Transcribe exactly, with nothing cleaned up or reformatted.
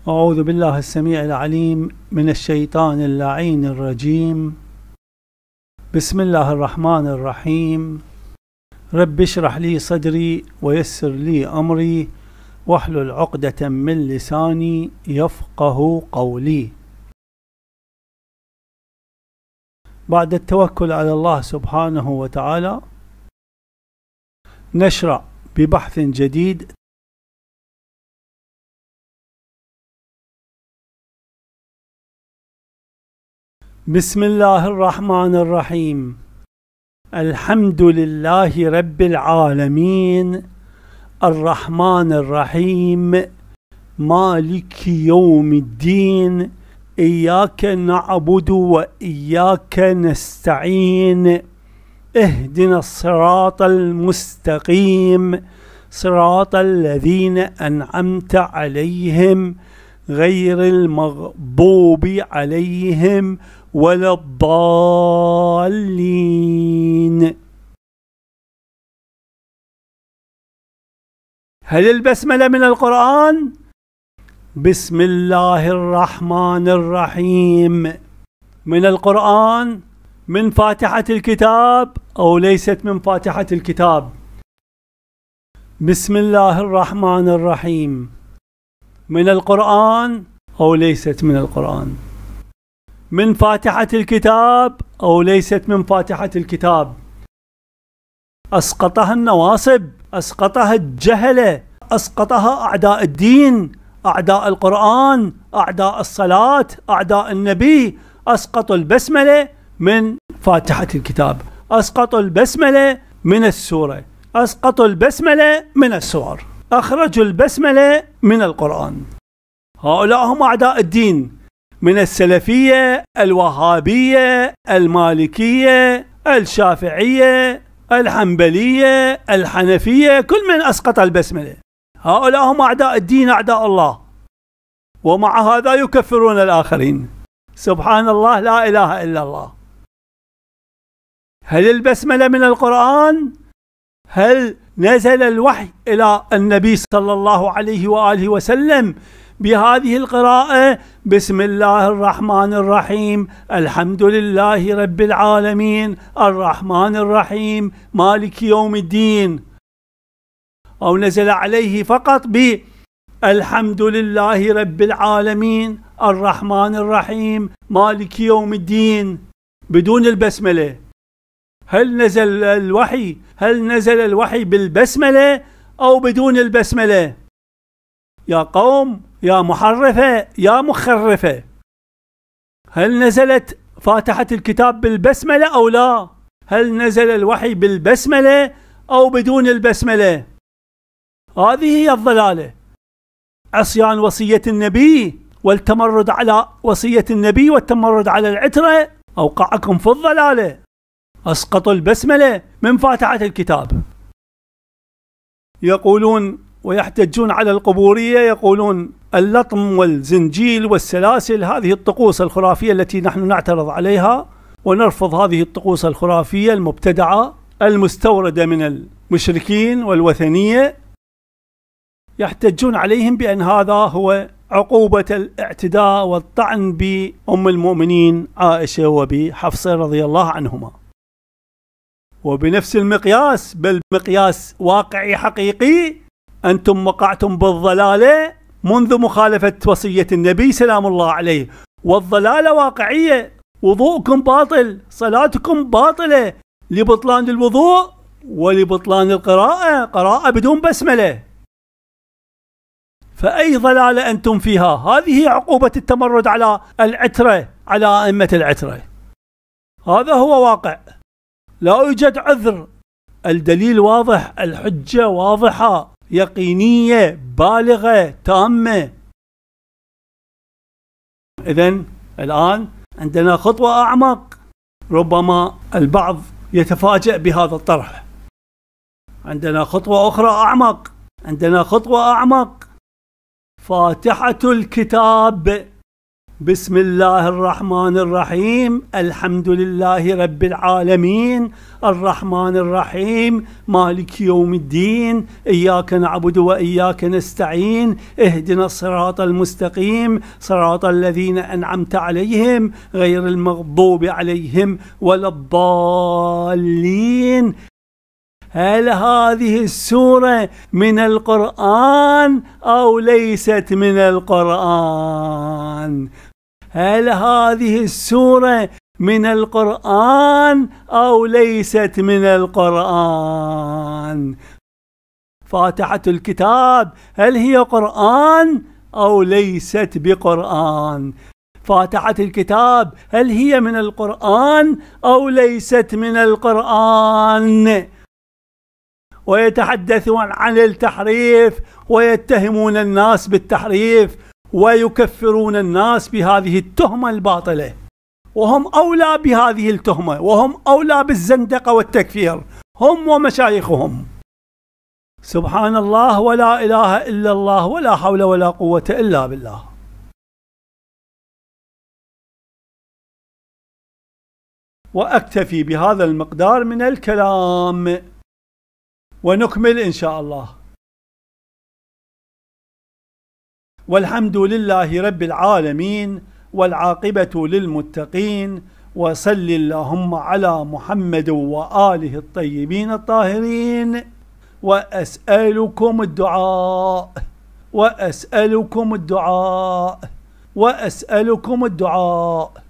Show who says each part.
Speaker 1: أعوذ بالله السميع العليم من الشيطان اللعين الرجيم. بسم الله الرحمن الرحيم. رب اشرح لي صدري ويسر لي أمري واحلل عقدة من لساني يفقه قولي. بعد التوكل على الله سبحانه وتعالى نشرع ببحث جديد بسم الله الرحمن الرحيم. الحمد لله رب العالمين الرحمن الرحيم مالك يوم الدين إياك نعبد وإياك نستعين اهدنا الصراط المستقيم صراط الذين أنعمت عليهم غير المغضوب عليهم ولا الضالين. هل البسملة من القرآن؟ بسم الله الرحمن الرحيم من القرآن، من فاتحة الكتاب أو ليست من فاتحة الكتاب؟ بسم الله الرحمن الرحيم من القرآن أو ليست من القرآن؟ من فاتحة الكتاب أو ليست من فاتحة الكتاب؟ أسقطها النواصب، أسقطها الجهلة، أسقطها أعداء الدين، أعداء القرآن، أعداء الصلاة، أعداء النبي. أسقطوا البسملة من فاتحة الكتاب، أسقطوا البسملة من السورة، أسقطوا البسملة من السور، أخرجوا البسملة من القرآن. هؤلاء هم أعداء الدين من السلفية، الوهابية، المالكية، الشافعية، الحنبلية، الحنفية، كل من أسقط البسملة. هؤلاء هم أعداء الدين، أعداء الله، ومع هذا يكفرون الآخرين. سبحان الله، لا إله إلا الله. هل البسملة من القرآن؟ هل نزل الوحي إلى النبي صلى الله عليه وآله وسلم بهذه القراءة؟ بسم الله الرحمن الرحيم الحمد لله رب العالمين الرحمن الرحيم مالك يوم الدين، أو نزل عليه فقط بالحمد لله رب العالمين الرحمن الرحيم مالك يوم الدين بدون البسملة؟ هل نزل الوحي هل نزل الوحي بالبسملة أو بدون البسملة؟ يا قوم، يا محرفة، يا مخرفة، هل نزلت فاتحة الكتاب بالبسملة أو لا؟ هل نزل الوحي بالبسملة أو بدون البسملة؟ هذه هي الضلالة، عصيان وصية النبي والتمرد على وصية النبي والتمرد على العترة أوقعكم في الضلالة. أسقطوا البسملة من فاتحة الكتاب. يقولون ويحتجون على القبورية، يقولون اللطم والزنجيل والسلاسل هذه الطقوس الخرافية التي نحن نعترض عليها ونرفض هذه الطقوس الخرافية المبتدعة المستوردة من المشركين والوثنية. يحتجون عليهم بأن هذا هو عقوبة الاعتداء والطعن بأم المؤمنين عائشة وبحفصة رضي الله عنهما. وبنفس المقياس، بل مقياس واقعي حقيقي، أنتم وقعتم بالضلالة منذ مخالفة وصية النبي سلام الله عليه، والضلالة واقعية. وضوءكم باطل، صلاتكم باطلة لبطلان الوضوء ولبطلان القراءة، قراءة بدون بسملة. فأي ضلالة أنتم فيها؟ هذه عقوبة التمرد على العترة، على أئمة العترة. هذا هو واقع، لا يوجد عذر. الدليل واضح، الحجة واضحة يقينية بالغة تامة. إذن الآن عندنا خطوة أعمق، ربما البعض يتفاجأ بهذا الطرح. عندنا خطوة أخرى أعمق، عندنا خطوة أعمق. فاتحة الكتاب بسم الله الرحمن الرحيم. الحمد لله رب العالمين الرحمن الرحيم مالك يوم الدين، إياك نعبد وإياك نستعين، اهدنا الصراط المستقيم صراط الذين أنعمت عليهم غير المغضوب عليهم ولا الضالين. هل هذه السورة من القرآن أو ليست من القرآن؟ هل هذه السورة من القرآن أو ليست من القرآن؟ فاتحة الكتاب هل هي قرآن أو ليست بقرآن؟ فاتحة الكتاب هل هي من القرآن أو ليست من القرآن؟ ويتحدثون عن التحريف ويتهمون الناس بالتحريف ويكفرون الناس بهذه التهمة الباطلة، وهم أولى بهذه التهمة، وهم أولى بالزندقة والتكفير، هم ومشايخهم. سبحان الله ولا إله إلا الله ولا حول ولا قوة إلا بالله. وأكتفي بهذا المقدار من الكلام ونكمل إن شاء الله. والحمد لله رب العالمين والعاقبة للمتقين، وصل اللهم على محمد وآله الطيبين الطاهرين. وأسألكم الدعاء وأسألكم الدعاء وأسألكم الدعاء